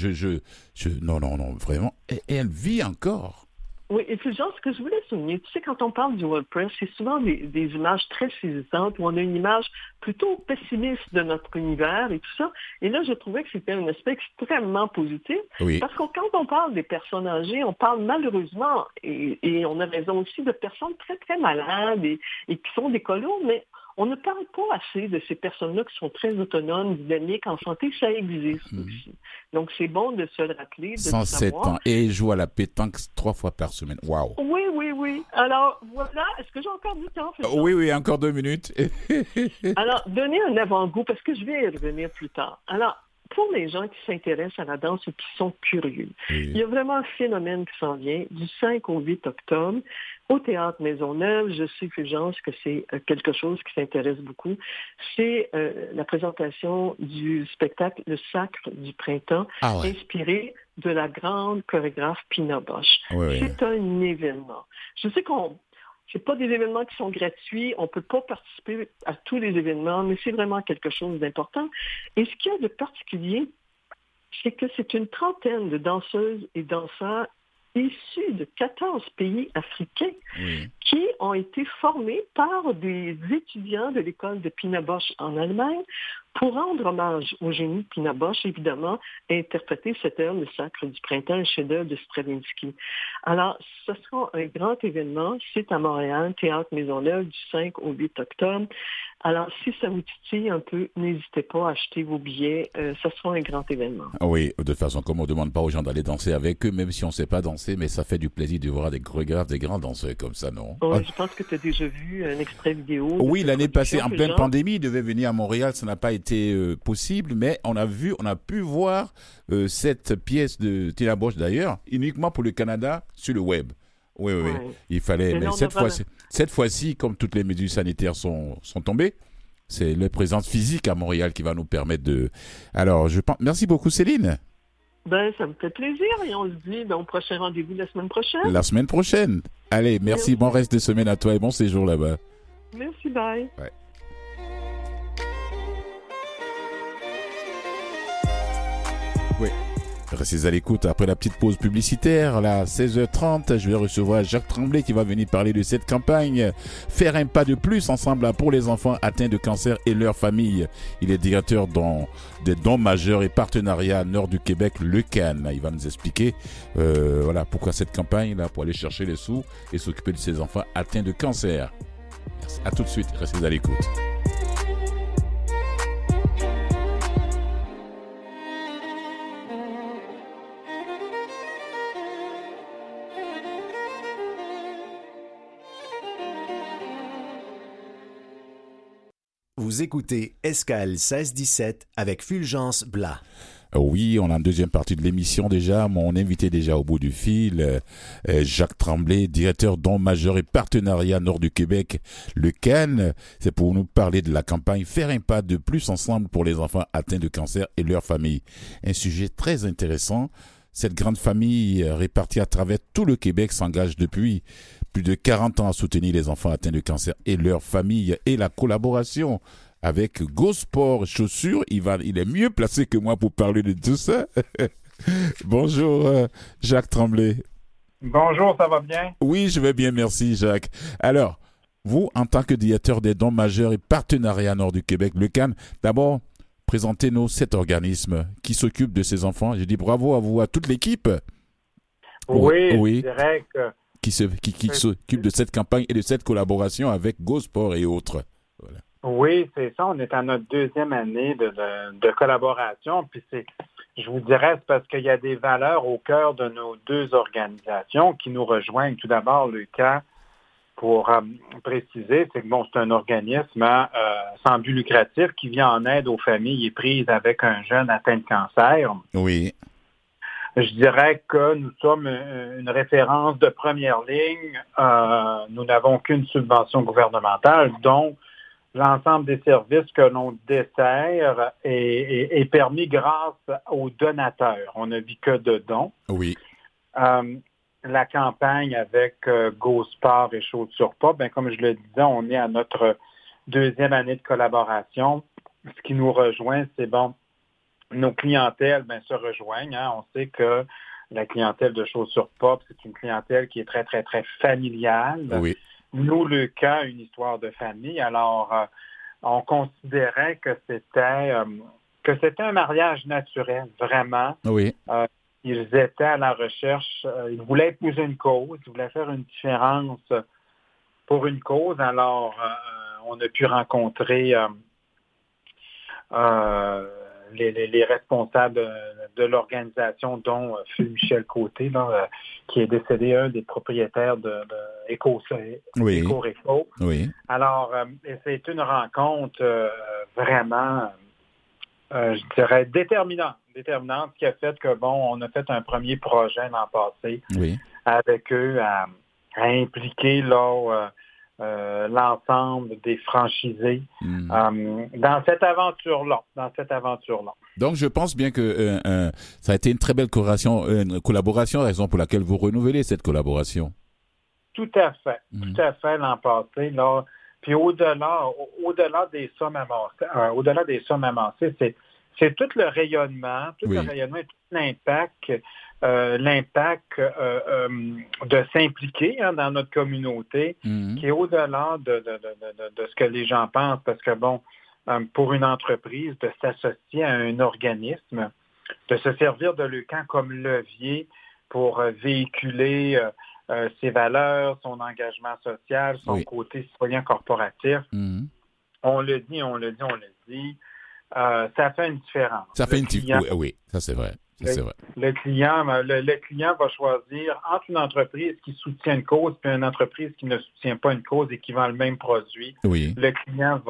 non, vraiment, et elle vit encore. Oui, et puis genre, ce que je voulais souligner, tu sais, quand on parle du WordPress, c'est souvent des images très saisissantes où on a une image plutôt pessimiste de notre univers et tout ça. Et là, je trouvais que c'était un aspect extrêmement positif. Oui. Parce que quand on parle des personnes âgées, on parle malheureusement, et on a raison aussi, de personnes très, très malades et qui sont des colos, mais on ne parle pas assez de ces personnes-là qui sont très autonomes, dynamiques, en santé. Ça existe aussi. Donc, c'est bon de se le rappeler. 107 ans. Et il joue à la pétanque 3 fois par semaine. Waouh. Oui. Alors, voilà. Est-ce que j'ai encore du temps? Oui, encore 2 minutes. Alors, donnez un avant-goût, parce que je vais y revenir plus tard. Alors, pour les gens qui s'intéressent à la danse ou qui sont curieux, il y a vraiment un phénomène qui s'en vient du 5 au 8 octobre au Théâtre Maisonneuve. Je sais, Fulgence, que c'est quelque chose qui s'intéresse beaucoup. C'est la présentation du spectacle Le Sacre du Printemps, inspiré de la grande chorégraphe Pina Bausch. C'est un événement. Je sais c'est pas des événements qui sont gratuits. On peut pas participer à tous les événements, mais c'est vraiment quelque chose d'important. Et ce qu'il y a de particulier, c'est que c'est une trentaine de danseuses et danseurs issus de 14 pays africains qui ont été formés par des étudiants de l'école de Pina Bausch en Allemagne pour rendre hommage au génie Pina Bausch, évidemment, et interpréter cette œuvre, Le Sacre du Printemps, un chef-d'œuvre de Stravinsky. Alors, ce sera un grand événement. C'est à Montréal, Théâtre Maisonneuve, du 5 au 8 octobre. Alors, si ça vous titille un peu, n'hésitez pas à acheter vos billets. Ce sera un grand événement. Oui, de toute façon, comme on ne demande pas aux gens d'aller danser avec eux, même si on ne sait pas danser, mais ça fait du plaisir de voir des chorégraphes, des grands danseurs comme ça, non? Oui, je pense que tu as déjà vu un extrait vidéo. Oui, l'année passée, en pleine pandémie, il devait venir à Montréal, ça n'a pas été possible, mais on a pu voir cette pièce de Pina Bausch d'ailleurs, uniquement pour le Canada, sur le web. Oui. Il fallait. Mais cette fois-ci, comme toutes les mesures sanitaires sont tombées, c'est la présence physique à Montréal qui va nous permettre de. Alors, je pense. Merci beaucoup, Céline. Ça me fait plaisir et on se dit au prochain rendez-vous la semaine prochaine. La semaine prochaine. Allez, merci. Bon reste de semaine à toi et bon séjour là-bas. Merci, bye. Ouais. Oui. Restez à l'écoute après la petite pause publicitaire. Là, 16h30, je vais recevoir Jacques Tremblay qui va venir parler de cette campagne Faire un pas de plus ensemble pour les enfants atteints de cancer et leurs familles. Il est directeur des dons majeurs et partenariats Nord du Québec, le CAN. Il va nous expliquer pourquoi cette campagne là pour aller chercher les sous et s'occuper de ces enfants atteints de cancer. Merci. À tout de suite, restez à l'écoute. Vous écoutez SKL 1617 avec Fulgence Blas. Oui, on a une deuxième partie de l'émission déjà. Mon invité déjà au bout du fil, Jacques Tremblay, directeur dons majeurs et partenariats Nord du Québec, le CAN. C'est pour nous parler de la campagne Faire un pas de plus ensemble pour les enfants atteints de cancer et leurs familles. Un sujet très intéressant. Cette grande famille répartie à travers tout le Québec s'engage depuis plus de 40 ans à soutenir les enfants atteints de cancer et leurs familles, et la collaboration avec Go Sport Chaussures. Il est mieux placé que moi pour parler de tout ça. Bonjour Jacques Tremblay. Bonjour, ça va bien? Oui, je vais bien, merci Jacques. Alors, vous, en tant que directeur des dons majeurs et partenariats Nord du Québec, le CAN, d'abord, présentez-nous cet organisme qui s'occupe de ces enfants. Je dis bravo à vous, à toute l'équipe. Oui. Je dirais que... qui s'occupe de cette campagne et de cette collaboration avec Go Sport et autres. Voilà. Oui, c'est ça. On est à notre 2e année de collaboration. Puis je vous dirais, c'est parce qu'il y a des valeurs au cœur de nos 2 organisations qui nous rejoignent. Tout d'abord, le CAN, pour préciser, c'est que bon, c'est un organisme sans but lucratif qui vient en aide aux familles prises avec un jeune atteint de cancer. Oui. Je dirais que nous sommes une référence de première ligne. Nous n'avons qu'une subvention gouvernementale, donc l'ensemble des services que l'on dessert est permis grâce aux donateurs. On ne vit que de dons. Oui. La campagne avec Go Sport et Chaude-sur-Pas, comme je le disais, on est à notre 2e année de collaboration. Ce qui nous rejoint, c'est nos clientèles se rejoignent. Hein. On sait que la clientèle de Chaude-sur-Pas, c'est une clientèle qui est très, très, très familiale. Oui. Nous, le cas, une histoire de famille. Alors, on considérait que c'était un mariage naturel, vraiment. Oui. Ils étaient à la recherche, ils voulaient épouser une cause, ils voulaient faire une différence pour une cause. Alors, on a pu rencontrer les responsables de l'organisation, dont fut Michel Côté, là, qui est décédé, un des propriétaires de Éco. Oui. Éco. Oui. Alors, c'est une rencontre vraiment, je dirais, déterminante, qui a fait que, on a fait un premier projet l'an passé avec eux à impliquer l'ensemble des franchisés dans cette aventure-là. Donc, je pense bien que ça a été une très belle collaboration, raison pour laquelle vous renouvelez cette collaboration. Tout à fait l'an passé, là. Puis au-delà des sommes amassées, c'est tout le rayonnement, et tout l'impact de s'impliquer dans notre communauté, qui est au-delà de ce que les gens pensent, parce que pour une entreprise, de s'associer à un organisme, de se servir de l'UQAM comme levier pour véhiculer ses valeurs, son engagement social, son côté citoyen corporatif. On le dit. Ça fait une différence. Ça fait une différence. Oui, ça c'est vrai. Le client va choisir entre une entreprise qui soutient une cause et une entreprise qui ne soutient pas une cause et qui vend le même produit. Oui. Le client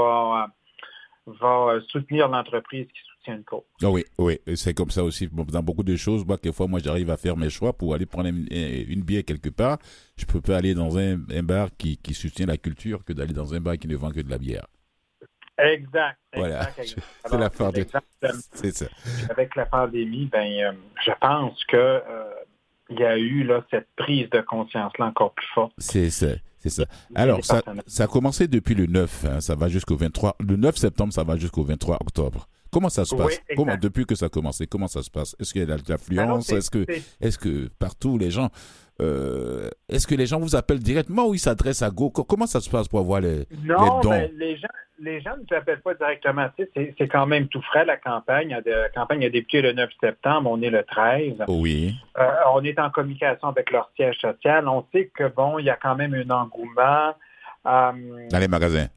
va soutenir l'entreprise qui soutient une cause. Oui, c'est comme ça aussi. Dans beaucoup de choses, quelquefois, moi, j'arrive à faire mes choix pour aller prendre une bière quelque part. Je peux pas aller dans un bar qui soutient la culture que d'aller dans un bar qui ne vend que de la bière. Exact. Voilà. Alors, c'est la fin c'est ça. Avec la pandémie, je pense que il y a eu cette prise de conscience-là encore plus forte. C'est ça. Alors, ça a commencé depuis le 9, ça va jusqu'au 23. Le 9 septembre, ça va jusqu'au 23 octobre. Comment ça se passe? Depuis que ça a commencé, comment ça se passe? Est-ce qu'il y a de l'affluence? Est-ce que partout les gens... est-ce que les gens vous appellent directement ou ils s'adressent à Go? Comment ça se passe pour avoir les dons? Les gens ne nous appellent pas directement. C'est quand même tout frais, la campagne. La campagne a débuté le 9 septembre. On est le 13. Oui. On est en communication avec leur siège social. On sait que, il y a quand même un engouement. Dans les magasins.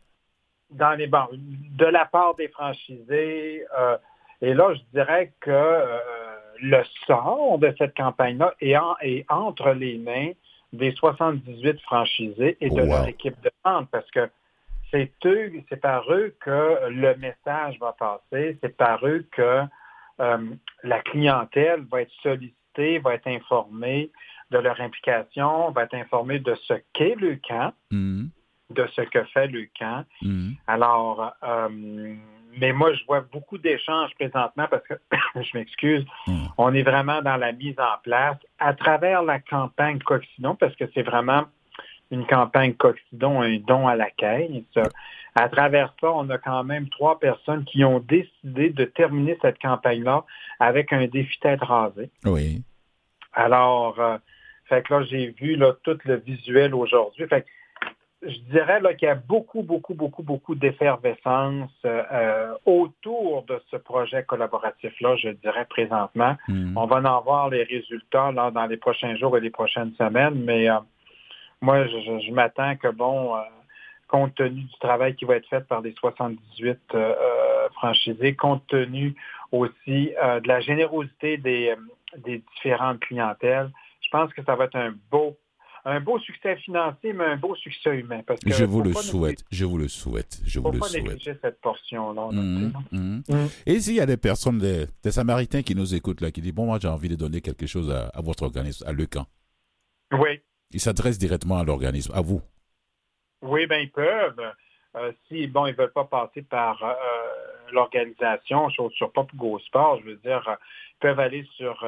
De la part des franchisés. Et là, je dirais que le sort de cette campagne-là est entre les mains des 78 franchisés et de leur équipe de vente, parce que c'est par eux que le message va passer, c'est par eux que la clientèle va être sollicitée, va être informée de leur implication, va être informée de ce qu'est l'UQAM, de ce que fait l'UQAM. Alors, mais moi, je vois beaucoup d'échanges présentement parce que, je m'excuse, on est vraiment dans la mise en place à travers la campagne Coccidon, parce que c'est vraiment une campagne Coccidon, un don à la caisse. À travers ça, on a quand même 3 personnes qui ont décidé de terminer cette campagne-là avec un défi tête rasée. Oui. Alors, fait que là, j'ai vu tout le visuel aujourd'hui. Fait que je dirais qu'il y a beaucoup d'effervescence autour de ce projet collaboratif-là, je dirais présentement. On va en voir les résultats dans les prochains jours et les prochaines semaines, mais moi, je m'attends que, compte tenu du travail qui va être fait par les 78 franchisés, compte tenu aussi de la générosité des différentes clientèles, je pense que ça va être un beau un beau succès financier, mais un beau succès humain. Parce que je vous le souhaite. Faut pas négliger cette portion-là. Et s'il y a des personnes, des Samaritains qui nous écoutent, là, qui disent, bon, moi, j'ai envie de donner quelque chose à votre organisme, à Leucan. Oui. Ils s'adressent directement à l'organisme, à vous. Oui, bien, ils peuvent. Si, bon, ils ne veulent pas passer par l'organisation Chaussures Pop ou Go Sport, je veux dire, ils peuvent aller sur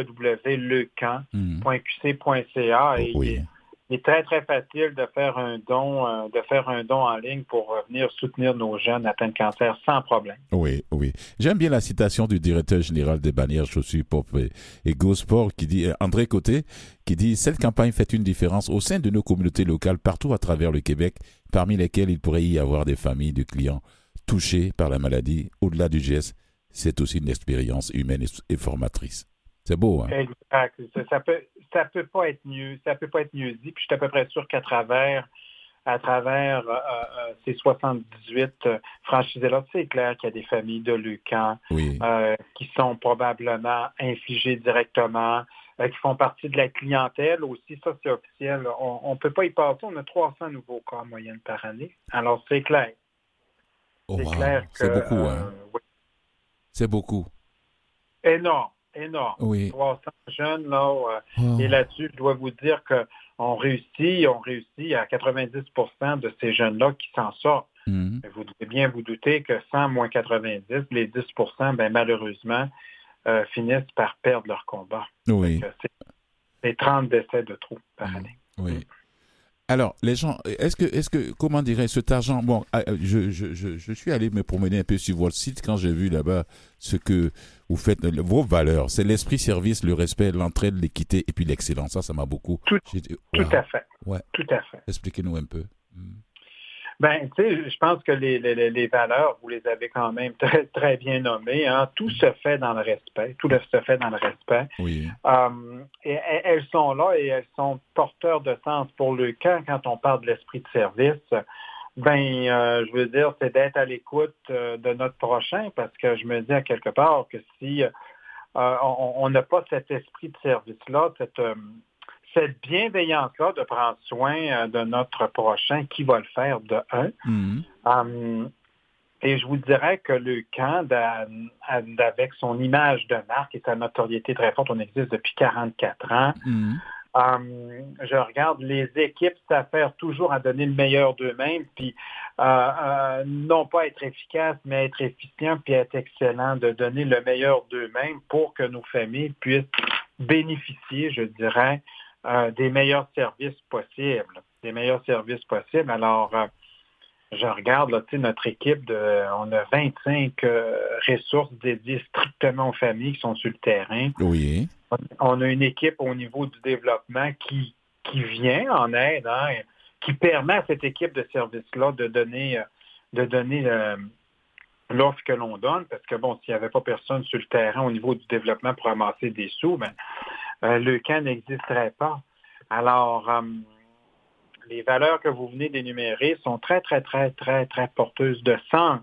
www.leucan.qc.ca et il est très, très facile de faire un don en ligne pour venir soutenir nos jeunes atteints de cancer sans problème. Oui. J'aime bien la citation du directeur général des bannières Chaussures Pop et Go Sport qui dit, André Côté, qui dit « Cette campagne fait une différence au sein de nos communautés locales partout à travers le Québec, parmi lesquelles il pourrait y avoir des familles de clients touchés par la maladie. Au-delà du geste, c'est aussi une expérience humaine et formatrice. » C'est beau, hein? Exact. Ça peut pas être mieux. Ça peut pas être mieux dit. Puis je suis à peu près sûr qu'à travers ces 78 franchisés-là, c'est clair qu'il y a des familles de Leucan qui sont probablement infligées directement, qui font partie de la clientèle aussi. Ça, c'est officiel. On ne peut pas y passer. On a 300 nouveaux cas en moyenne par année. Alors, c'est clair. Clair que... C'est beaucoup, hein? Oui. C'est beaucoup. Énorme. Oui. 300 jeunes, là. Et là-dessus, je dois vous dire qu'on réussit à 90% de ces jeunes-là qui s'en sortent. Mm-hmm. Vous devez bien vous douter que 100 moins 90, les 10%, ben, malheureusement, finissent par perdre leur combat. Oui. C'est 30 décès de trop par année. Oui. Alors, les gens, est-ce que, comment dirais cet argent, bon, je suis allé me promener un peu sur votre site quand j'ai vu là-bas ce que vous faites, vos valeurs, c'est l'esprit service, le respect, l'entraide, l'équité et puis l'excellence. Ça m'a beaucoup. Tout à fait. Ouais. Tout à fait. Expliquez-nous un peu. Ben, tu sais, je pense que les valeurs, vous les avez quand même très, très bien nommées. Hein. Tout se fait dans le respect. Tout se fait dans le respect. Oui. Et elles sont là et elles sont porteurs de sens pour le camp quand on parle de l'esprit de service. Je veux dire, c'est d'être à l'écoute de notre prochain parce que je me dis à quelque part que si on n'a pas cet esprit de service-là, cette bienveillance-là de prendre soin de notre prochain, qui va le faire de un. Mm-hmm. Et je vous dirais que Leucan, avec son image de marque et sa notoriété très forte, on existe depuis 44 ans. Mm-hmm. Je regarde, les équipes s'affairent toujours à donner le meilleur d'eux-mêmes, puis non pas être efficace, mais être efficient, puis être excellent, de donner le meilleur d'eux-mêmes pour que nos familles puissent bénéficier, je dirais, des meilleurs services possibles. Alors, je regarde là, notre équipe, on a 25 ressources dédiées strictement aux familles qui sont sur le terrain. Oui. On a une équipe au niveau du développement qui vient en aide, hein, qui permet à cette équipe de services-là de donner l'offre que l'on donne, parce que bon, s'il n'y avait pas personne sur le terrain au niveau du développement pour amasser des sous, le camp n'existerait pas. Alors, les valeurs que vous venez d'énumérer sont très, très, très, très, très porteuses de sens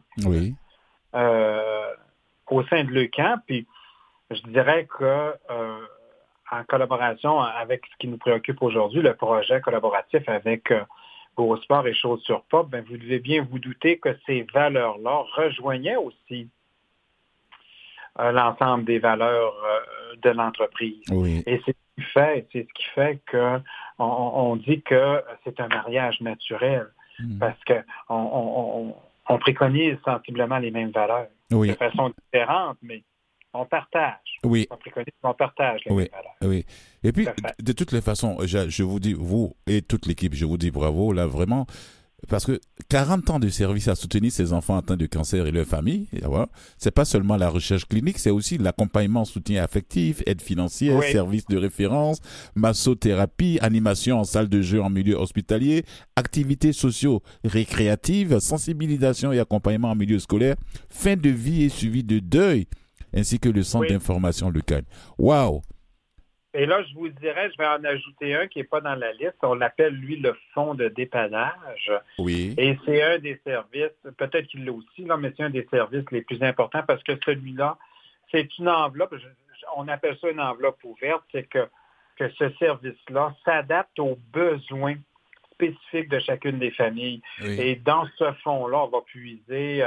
au sein de Leucan. Puis, je dirais que en collaboration avec ce qui nous préoccupe aujourd'hui, le projet collaboratif avec Go Sport et Chaussures Pop, vous devez bien vous douter que ces valeurs-là rejoignaient aussi l'ensemble des valeurs de l'entreprise. Oui. Et c'est ce qui fait qu'on dit que c'est un mariage naturel, parce qu'on préconise sensiblement les mêmes valeurs, de façon différente, mais on partage. Oui. On préconise, on partage les mêmes valeurs. Oui. Et puis, de toutes les façons, je vous dis, vous et toute l'équipe, je vous dis bravo, là, vraiment, parce que 40 ans de service à soutenir ces enfants atteints de cancer et leurs familles, c'est pas seulement la recherche clinique, c'est aussi l'accompagnement, soutien affectif, aide financière, service de référence, massothérapie, animation en salle de jeu en milieu hospitalier, activités socio-récréatives, sensibilisation et accompagnement en milieu scolaire, fin de vie et suivi de deuil, ainsi que le centre d'information local. Waouh! Et là, je vous dirais, je vais en ajouter un qui n'est pas dans la liste. On l'appelle, lui, le fonds de dépannage. Oui. Et c'est un des services, peut-être qu'il l'a aussi, là, mais c'est un des services les plus importants parce que celui-là, c'est une enveloppe, on appelle ça une enveloppe ouverte, c'est que que ce service-là s'adapte aux besoins spécifiques de chacune des familles. Oui. Et dans ce fonds-là, on va puiser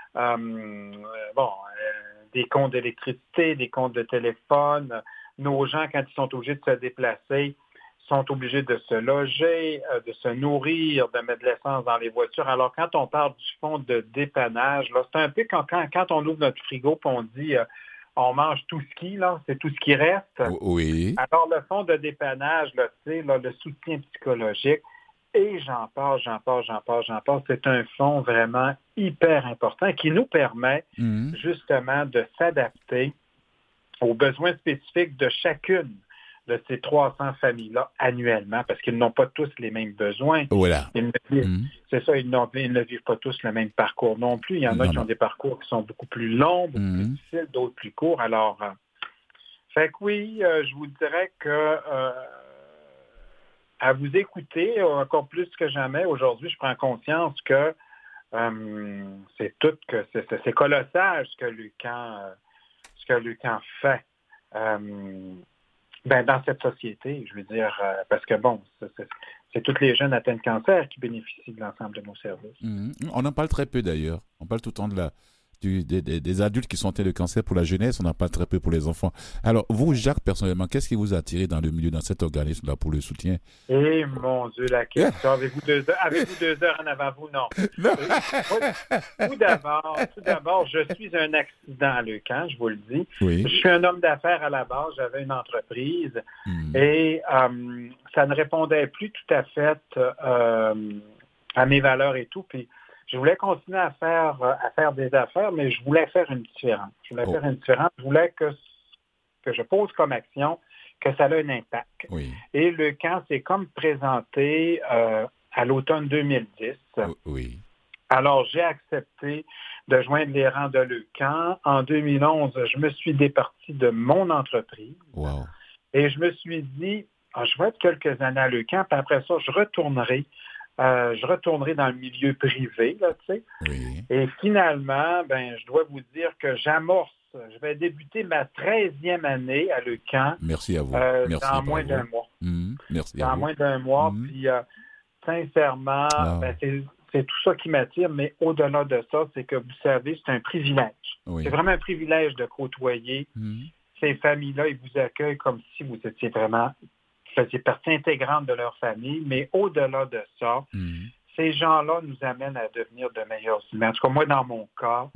des comptes d'électricité, des comptes de téléphone. Nos gens, quand ils sont obligés de se déplacer, sont obligés de se loger, de se nourrir, de mettre de l'essence dans les voitures. Alors, quand on parle du fonds de dépannage, là, c'est un peu quand on ouvre notre frigo et on dit on mange tout ce qui, là, c'est tout ce qui reste. Oui. Alors, le fonds de dépannage, là, le soutien psychologique, et j'en passe, c'est un fonds vraiment hyper important qui nous permet justement de s'adapter aux besoins spécifiques de chacune de ces 300 familles-là annuellement, parce qu'ils n'ont pas tous les mêmes besoins. Voilà. C'est ça, ils ne vivent pas tous le même parcours non plus. Il y en a qui ont des parcours qui sont beaucoup plus longs, beaucoup plus difficiles, d'autres plus courts. Alors, fait que oui, je vous dirais que à vous écouter, encore plus que jamais, aujourd'hui, je prends conscience que c'est colossal ce que Lucan fait. Dans cette société, je veux dire, parce que bon, c'est tous les jeunes atteints de cancer qui bénéficient de l'ensemble de nos services. On en parle très peu d'ailleurs. On parle tout le temps des adultes qui sont atteints de cancer pour la jeunesse, on en parle très peu pour les enfants. Alors, vous, Jacques, personnellement, qu'est-ce qui vous a attiré dans le milieu, dans cet organisme-là pour le soutien? Eh mon Dieu, la question. Avez-vous 2 heures en avant vous? Non. Tout d'abord, je suis un accident à Leucan, je vous le dis. Oui. Je suis un homme d'affaires à la base, j'avais une entreprise et ça ne répondait plus tout à fait à mes valeurs et tout. Puis, je voulais continuer à faire des affaires, mais je voulais faire une différence. Je voulais que je pose comme action que ça a un impact. Oui. Et le camp s'est comme présenté à l'automne 2010. Oui. Alors, j'ai accepté de joindre les rangs de Leucan. En 2011, je me suis départi de mon entreprise. Wow. Et je me suis dit, je vais être quelques années à Leucan, puis après ça, je retournerai dans le milieu privé, là, tu sais. Oui. Et finalement, je dois vous dire que je vais débuter ma 13e année à Leucan. Merci à vous. Dans moins d'un mois. Merci dans moins d'un mois. Puis, sincèrement, c'est tout ça qui m'attire, mais au-delà de ça, c'est que, vous savez, c'est un privilège. Oui. C'est vraiment un privilège de côtoyer ces familles-là. Ils vous accueillent comme si vous étiez vraiment... faisiez partie intégrante de leur famille, mais au-delà de ça, ces gens-là nous amènent à devenir de meilleurs humains. En tout cas, moi, dans mon cas,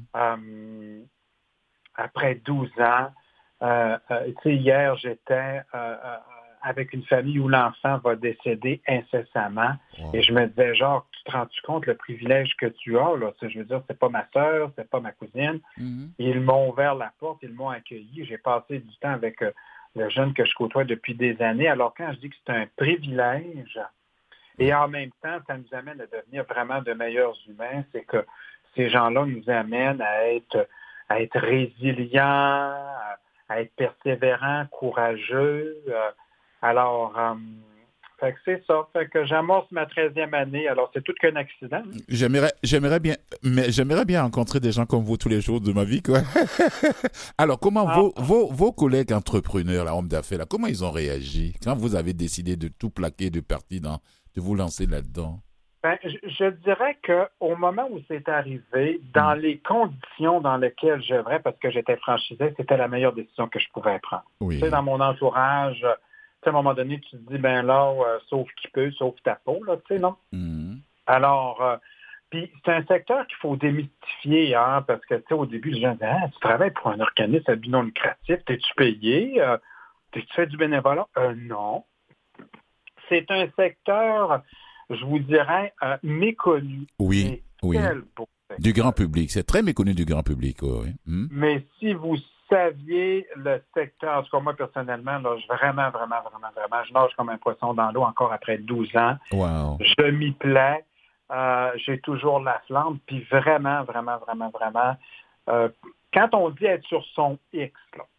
après 12 ans, hier, j'étais avec une famille où l'enfant va décéder incessamment. Wow. Et je me disais, genre, tu te rends-tu compte le privilège que tu as? Là? Je veux dire, c'est pas ma sœur, c'est pas ma cousine. Ils m'ont ouvert la porte, ils m'ont accueilli. J'ai passé du temps avec... le jeune que je côtoie depuis des années. Alors, quand je dis que c'est un privilège, et en même temps, ça nous amène à devenir vraiment de meilleurs humains, c'est que ces gens-là nous amènent à être résilients, à être persévérants, courageux. Fait que c'est ça. Fait que j'amorce ma 13e année. Alors, c'est tout qu'un accident. J'aimerais bien rencontrer des gens comme vous tous les jours de ma vie, quoi. Alors, comment vos collègues entrepreneurs, là, hommes d'affaires, là, comment ils ont réagi quand vous avez décidé de tout plaquer, de vous lancer là-dedans? Je dirais qu'au moment où c'est arrivé, dans les conditions dans lesquelles j'œuvrais, parce que j'étais franchisé, c'était la meilleure décision que je pouvais prendre. Oui. Tu sais, dans mon entourage... à un moment donné, tu te dis, sauf qui peut, sauf ta peau, là, tu sais, non? Alors, puis c'est un secteur qu'il faut démystifier, hein, parce que, tu sais, au début, les gens disent, tu travailles pour un organisme à but non lucratif, t'es-tu payé? Tu fais du bénévolat? Non. C'est un secteur, je vous dirais, méconnu. Oui. Du grand public. C'est très méconnu du grand public, oui. Mais si vous saviez le secteur, en tout cas moi personnellement, là, vraiment, je nage comme un poisson dans l'eau encore après 12 ans. Wow. Je m'y plais. J'ai toujours la flamme. Puis vraiment, quand on dit être sur son X,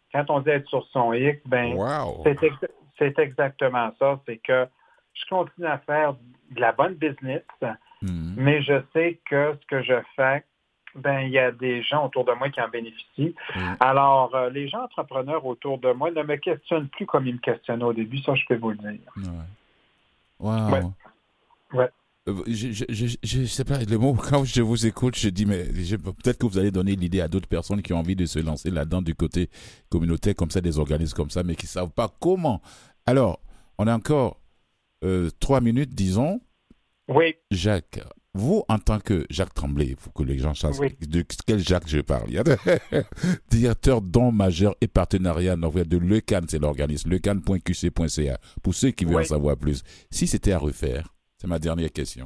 wow. c'est exactement ça. C'est que je continue à faire de la bonne business, mais je sais que ce que je fais il y a des gens autour de moi qui en bénéficient. Alors, les gens entrepreneurs autour de moi ne me questionnent plus comme ils me questionnaient au début, ça, je peux vous le dire. Wow. Ouais. Je sais pas, le mot, quand je vous écoute, je dis, mais peut-être que vous allez donner l'idée à d'autres personnes qui ont envie de se lancer là-dedans du côté communautaire, comme ça, des organismes comme ça, mais qui ne savent pas comment. Alors, on a encore 3 minutes, disons. Oui. Jacques, vous, en tant que Jacques Tremblay, il faut que les gens sachent de quel Jacques je parle. Directeur dons majeurs et partenariat norvégien de LECAN, c'est l'organisme, lecan.qc.ca, pour ceux qui veulent en savoir plus. Si c'était à refaire, c'est ma dernière question.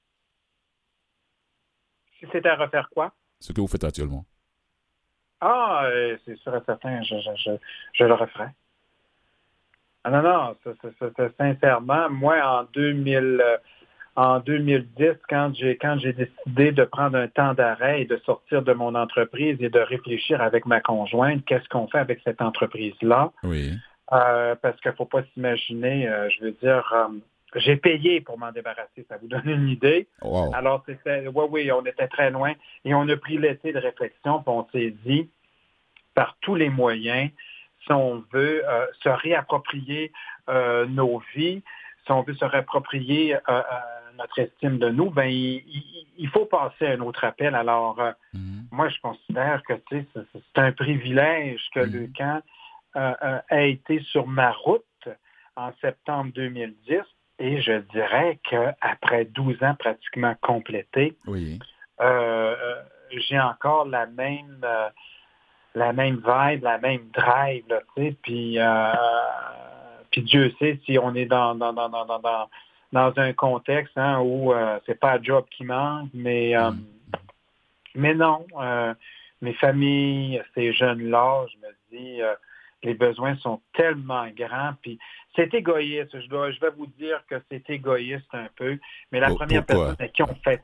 Si c'était à refaire quoi? Ce que vous faites actuellement. C'est sûr et certain, je le referais. Non, sincèrement, moi, en 2010, quand j'ai décidé de prendre un temps d'arrêt et de sortir de mon entreprise et de réfléchir avec ma conjointe, qu'est-ce qu'on fait avec cette entreprise-là? Oui. Parce qu'il ne faut pas s'imaginer, j'ai payé pour m'en débarrasser, ça vous donne une idée. Wow. Alors, on était très loin et on a pris l'été de réflexion, puis on s'est dit, par tous les moyens, si on veut se réapproprier nos vies, si on veut se réapproprier notre estime de nous, il faut passer à un autre appel. Alors, moi, je considère que c'est un privilège que LECAN a été sur ma route en septembre 2010 et je dirais qu'après 12 ans pratiquement complétés, j'ai encore la même vibe, la même drive, là, tu sais, puis Dieu sait si on est dans un contexte où c'est pas un job qui manque, mais non, mes familles, ces jeunes-là, je me dis, les besoins sont tellement grands, puis c'est égoïste, je vais vous dire que c'est égoïste un peu, mais la première personne à qui on fait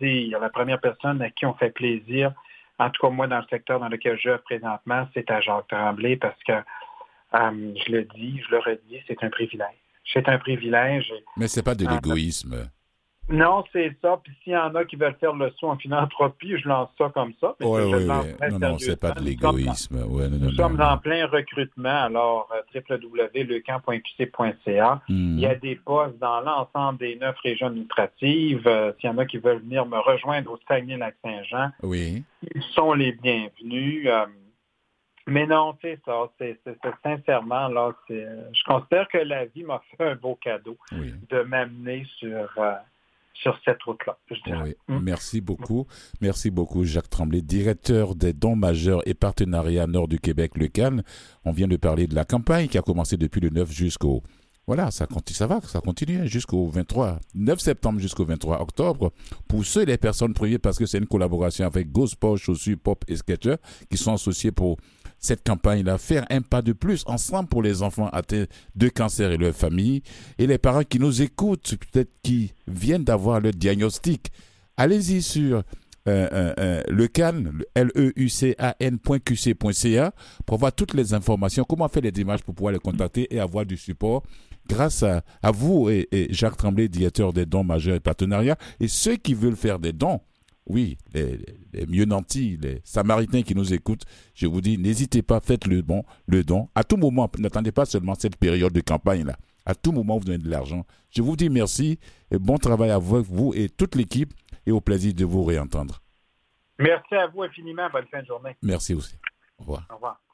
plaisir, en tout cas moi dans le secteur dans lequel je œuvre présentement, c'est à Jacques Tremblay, parce que je le redis, c'est un privilège. C'est un privilège. Mais c'est pas de l'égoïsme. Non, c'est ça. Puis s'il y en a qui veulent faire le saut en philanthropie, je lance ça comme ça. Non, c'est pas de l'égoïsme. Nous sommes en plein recrutement. Alors, www.lecan.qc.ca. Il y a des postes dans l'ensemble des 9 régions administratives. S'il y en a qui veulent venir me rejoindre au Saguenay-Lac-Saint-Jean, ils sont les bienvenus. Mais non, c'est ça. C'est sincèrement, là, je considère que la vie m'a fait un beau cadeau de m'amener sur cette route-là, je dirais. Merci beaucoup. Merci beaucoup, Jacques Tremblay, directeur des dons majeurs et partenariats Nord du Québec, LECAN. On vient de parler de la campagne qui a commencé depuis le 9 jusqu'au... Voilà, ça continue jusqu'au 9 septembre jusqu'au 23 octobre. Pour ceux et les personnes privées, parce que c'est une collaboration avec Gosport, Chaussures, Pop et Skechers qui sont associés pour cette campagne-là, faire un pas de plus ensemble pour les enfants atteints de cancer et leurs familles. Et les parents qui nous écoutent, peut-être qui viennent d'avoir le diagnostic, allez-y sur LECAN, LEUCAN.qc.ca pour avoir toutes les informations, comment faire les démarches pour pouvoir les contacter et avoir du support grâce à vous et Jacques Tremblay, directeur des dons majeurs et partenariats. Et ceux qui veulent faire des dons, oui, les mieux nantis, les Samaritains qui nous écoutent, je vous dis, n'hésitez pas, faites le don. À tout moment, n'attendez pas seulement cette période de campagne-là. À tout moment, vous donnez de l'argent. Je vous dis merci et bon travail à vous et toute l'équipe et au plaisir de vous réentendre. Merci à vous infiniment. Bonne fin de journée. Merci aussi. Au revoir. Au revoir.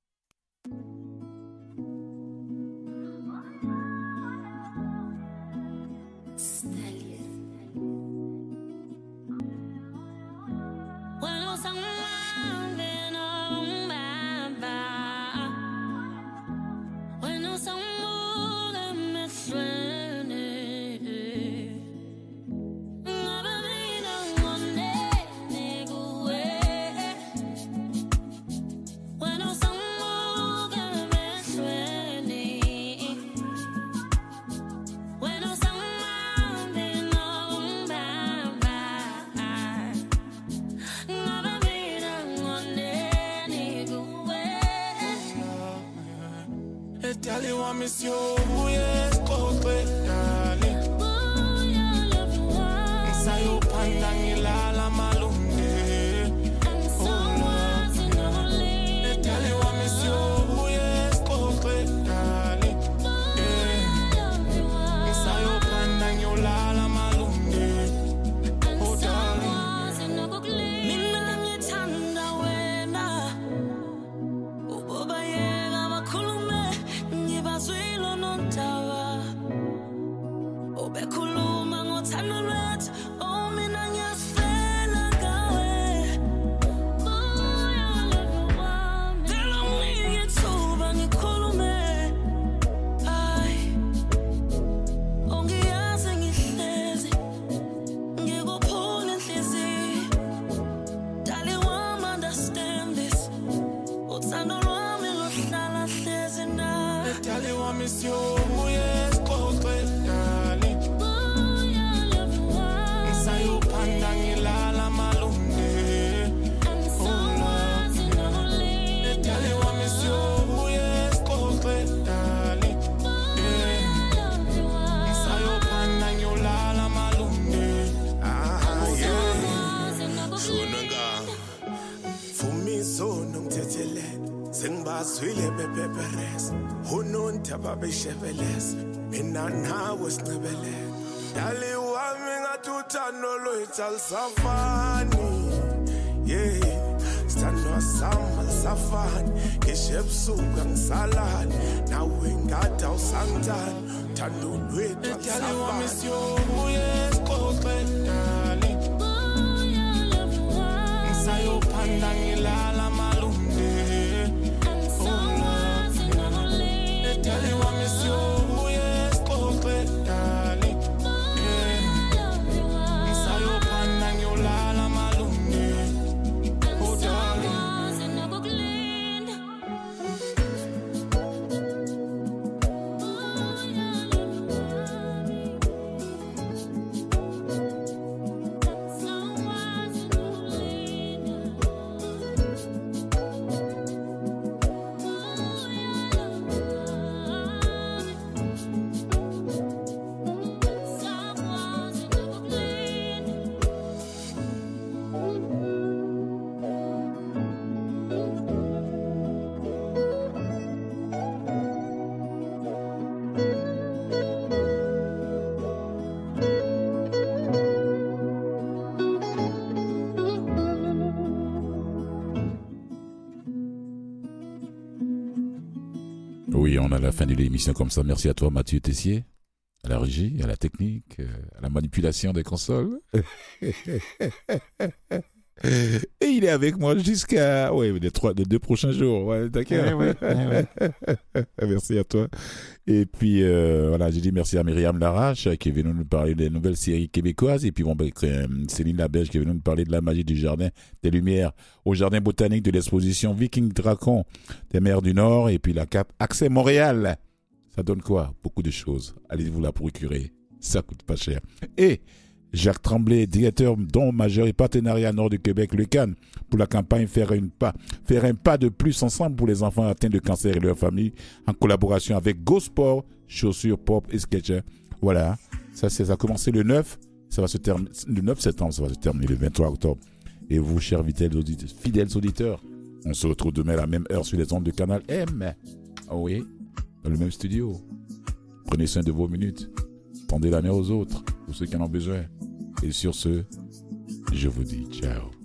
Miss you, yes, okay, darling. Sayo pandang ilala malunde. Sengibazwile bepeperes unonthaba beshebeles mina nawe sincebele dali wami ngathi uthando lwethu alisafani yeah sithandwa sama safani ngisho ebusuku angisalali nawe ngathi awusangithandi uthando lwethu alisafani sixoxe dali ngisayophanda ngilala malunde Dali wa misyo yes koke dali Ngisayo phanda ngiyolala malunge Oh darling Oui, on a la fin de l'émission comme ça. Merci à toi, Mathieu Tessier, à la régie, à la technique, à la manipulation des consoles. Et il est avec moi jusqu'à les 2 prochains jours. Ouais, d'accord. Ouais. Merci à toi. Et puis, voilà, j'ai dit merci à Myriam Larache qui est venue nous parler des nouvelles séries québécoises. Et puis, Céline Laberge qui est venue nous parler de la magie du Jardin des Lumières au Jardin botanique de l'exposition Viking Dracon des mers du Nord. Et puis, la cape Accès Montréal. Ça donne quoi? Beaucoup de choses. Allez vous la procurer. Ça coûte pas cher. Et Jacques Tremblay, directeur don majeur et partenariat Nord du Québec, le CAN, pour la campagne faire un pas de plus ensemble pour les enfants atteints de cancer et leurs familles, en collaboration avec Go Sport, chaussures, pop et sketchers. Voilà, ça a commencé le 9, ça va se terminer le 9 septembre, ça va se terminer le 23 octobre. Et vous, chers fidèles auditeurs, on se retrouve demain à la même heure sur les ondes de Canal M. Ah oui, dans le même studio. Prenez soin de vos minutes. Tendez la main aux autres, pour ceux qui en ont besoin. Et sur ce, je vous dis ciao.